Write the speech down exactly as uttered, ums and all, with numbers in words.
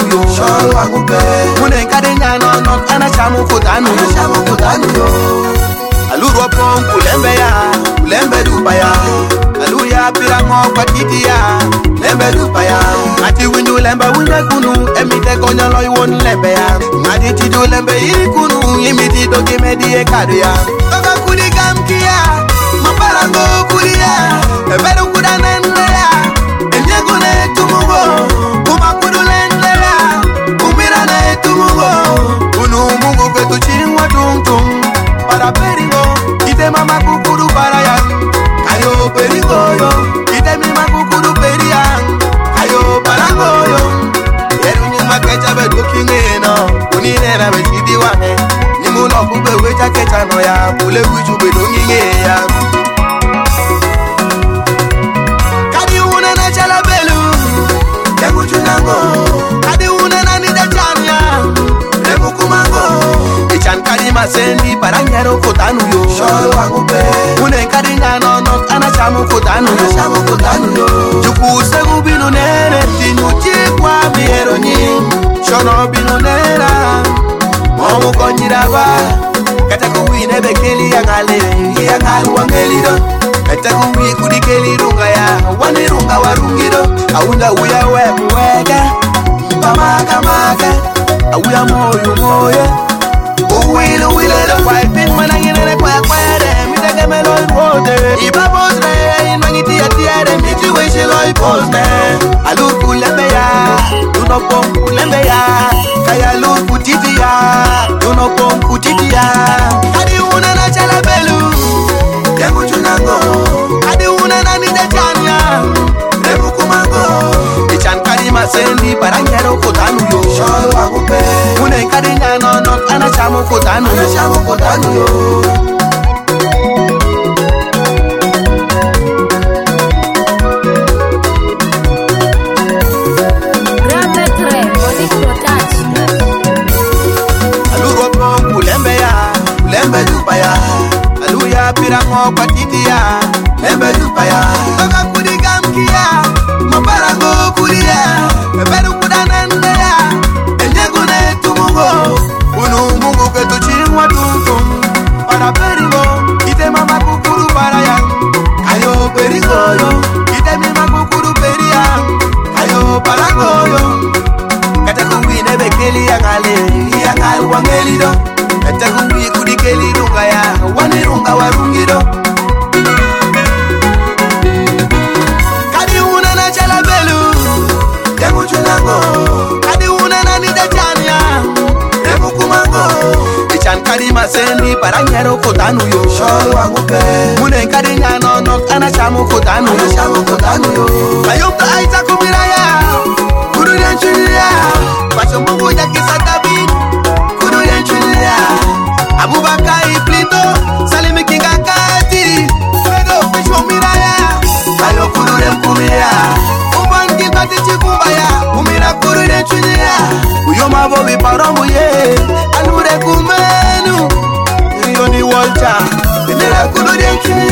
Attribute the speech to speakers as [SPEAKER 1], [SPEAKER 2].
[SPEAKER 1] yo shol wangu pe mune kadenya no no ana chamu kutanu ana chamu kutanu yo aluru pon kulembe ya kulembe dubaya aluya pirango patiti ya lembe dubaya ati windu lembe winda kunu emite konya loy won lembe ya ngadi ti do lembe iri kunu imiti do gemedi e kadia toka kudi kamkia maparango kudia eberu kudanende ya enyegone tumugo kuma kudulende ya kumira na tumugo unu mungu kwetu chingwa tung tung para perigo ite mama kukuru para ya kayo perigo yo ite mima kukuru peria kayo parango yo yeru nyuma kecha bedu kingeno unine na betidi wane nimuno kube wecha kecha no ya kule kuchu bedu nginge ya kadi una na chala belu yeku chunango kadi una na nida chanya yeku kumango ichan kadi masendi paranyero kotanu yo shol wangu pe une kadi ngano no ana chamu kotanu yo chamu kotanu yo juku segu binu nene tinuchi kwa miero ni shono binu nera momu konyiraba kata kuwine bekeli ya ngale ya ngalu wangeliro kata kuwi kudikeli runga ya wani runga warungiro aunda uya we muwega pamaka maka auya moyo moyo uwile uwile the fight pin manangine kwa kwere mitege melo rode ibabosre inmangiti ya tiare miti weshi loy posne aluku lembe ya duno pompu lembe ya kaya luku titi ya duno pompu titi ya kadi una na chala belu yeku chunango kadi una na nida chanya yeku kumango ichan kadi masendi parangero kotanu yo shol wangu pe une kadi ngano no ana chamu kotanu ana chamu kotanu yo lembe dubaya aluya pirango patiti ya lembe dubaya toka kudigamkia maparango kudia beberu kudanende ya enyegune tumugo unu mungu ketu chingwa tung para perigo ite mama kukuru para ya kayo perigo yo ite mima kukuru peria kayo parango yo kata kuwine bekeli ya ngale ya ngalu wangeliro kata kuwi kudikeli runga ya wani runga warungiro kadi una na chala belu yeku chunango kadi una na nida chanya yeku kumango ichan kadi masendi paranyero kotanu yo shol wangu pe mune kadi nyano no ana chamu kotanu ana chamu kotanu yo ayumta aita kumiraya kudu yanchulia pacho mungu ya kisatabi kudu yanchulia Abubakar Plito Salimi Kinga Kati Fredo Fisho Miraya Ayo Kurure Mkumia Ubangi Kati Chikumbaya Umira Kurure Chunia Uyoma Bobi Paromu Ye Alure Kumenu Rioni Walcha Umira Kurure Chunia